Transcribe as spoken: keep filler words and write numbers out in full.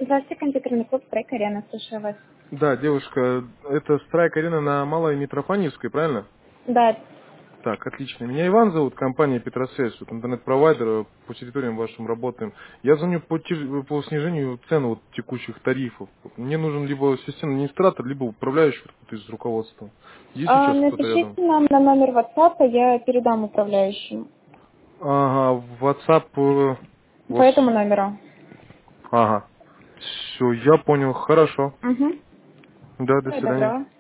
Здравствуйте, компьютерный клуб Страйк Арена, слушаю вас. Да, девушка, это Страйк Арена на Малой Митрофаневской, правильно? Да, Так, отлично. Меня Иван зовут, компания Петросвязь, вот интернет-провайдер, по территориям вашим работаем. Я звоню по, те- по снижению цен вот текущих тарифов. Мне нужен либо системный администратор, либо управляющий вот из руководства. Есть А, сейчас кто-то напишите рядом? нам на номер WhatsApp, я передам управляющему. Ага, WhatsApp... э, По вас... этому номеру. Ага. Все, я понял, хорошо. Угу. Да, до Всего свидания. доброго.